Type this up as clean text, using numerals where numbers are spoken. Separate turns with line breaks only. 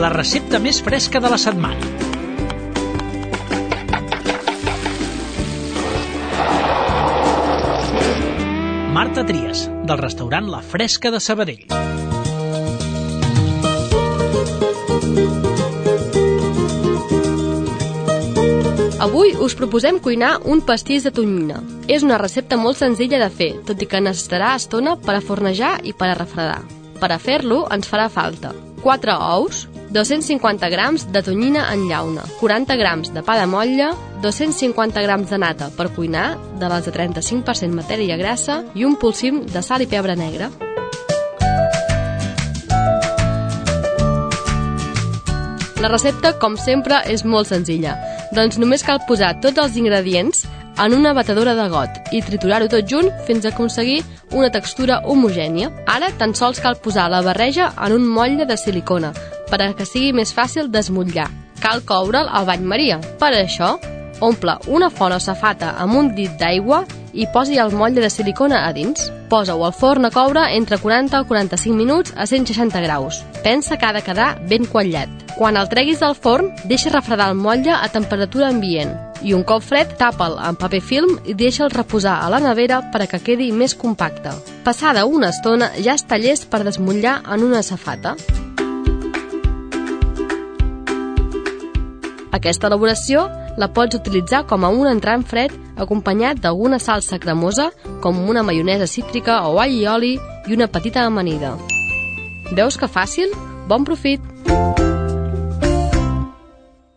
la recepta més fresca de la setmana. Marta Trias, del restaurant La Fresca de Sabadell.
Avui us proposem cuinar un pastís de tonyina. És una recepta molt senzilla de fer, tot i que necessitarà estona per a fornejar i per a refredar. Per a fer-lo ens farà falta 4 ous, 250 grams de tonyina en llauna, 40 grams de pa de motlla, 250 grams de nata per cuinar, de les de 35% matèria grassa, i un polsim de sal i pebre negre. La recepta, com sempre, és molt senzilla. Doncs només cal posar tots els ingredients en una batedora de got i triturar-ho tot junt fins a aconseguir una textura homogènia. Ara tan sols cal posar la barreja en un motlle de silicona per a que sigui més fàcil d'esmotllar. Cal coure'l al bany maria. Per això, omple una font o safata amb un dit d'aigua i posi el motlle de silicona a dins. Posa-ho al forn a coure entre 40 o 45 minuts a 160 graus. Pensa que ha de quedar ben quatllat. Quan el treguis del forn, deixa refredar el motlle a temperatura ambient i un cop fred tapa'l amb paper film i deixa'l reposar a la nevera per a que quedi més compacte. Passada una estona ja està llest per desmotllar en una safata. Aquesta elaboració la pots utilitzar com a un entrant fred acompanyat d'alguna salsa cremosa com una maionesa cítrica o all i oli i una petita amanida. Veus que fàcil? Bon profit!